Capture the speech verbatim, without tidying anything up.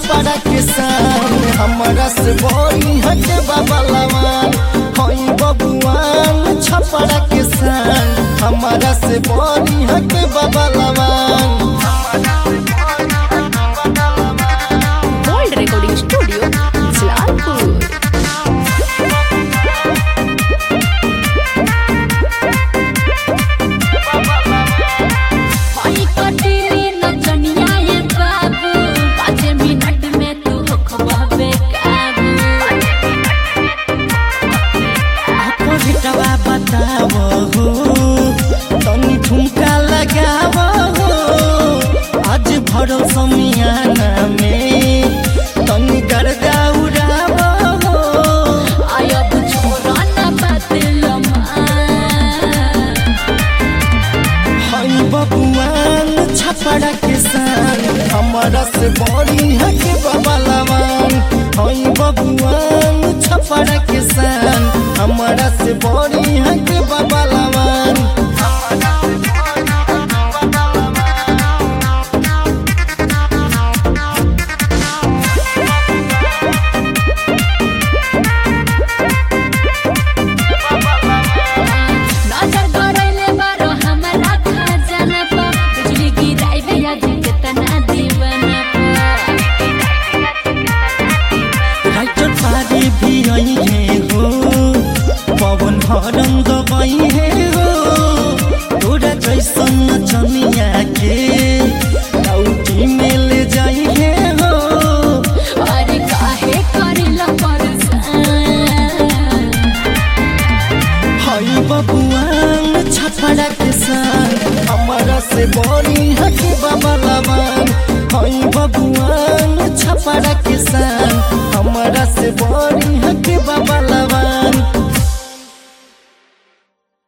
छपरा किसान हमारा से बड़ी हटे बाबा लवान हई बबुआन छपरा किसान हमारा से बड़ी हटे बाबा लवान। Gold recording studio Jalalpur. तनी ठुमका लगावो आज भरो समियाना में तनी गर्दा उड़ावो आयब छोरा ना बदलमा हई बबुआन छपरा किसान हमारा से बड़ी हके बाबा लवान हई बबुआन छपरा किसान हमारा से बड़ी हके बाबा लवान। पवन हरन गई है हो तोरा जैसन नचनिया के औटी में ले जाई है हो। अरे काहे करेला परेशान हई बबुआन छपरा किसान हमारा से बड़ी हके बाबा लवान हई बबुआन छपरा किसान हमारा से बड़ी हके बाबा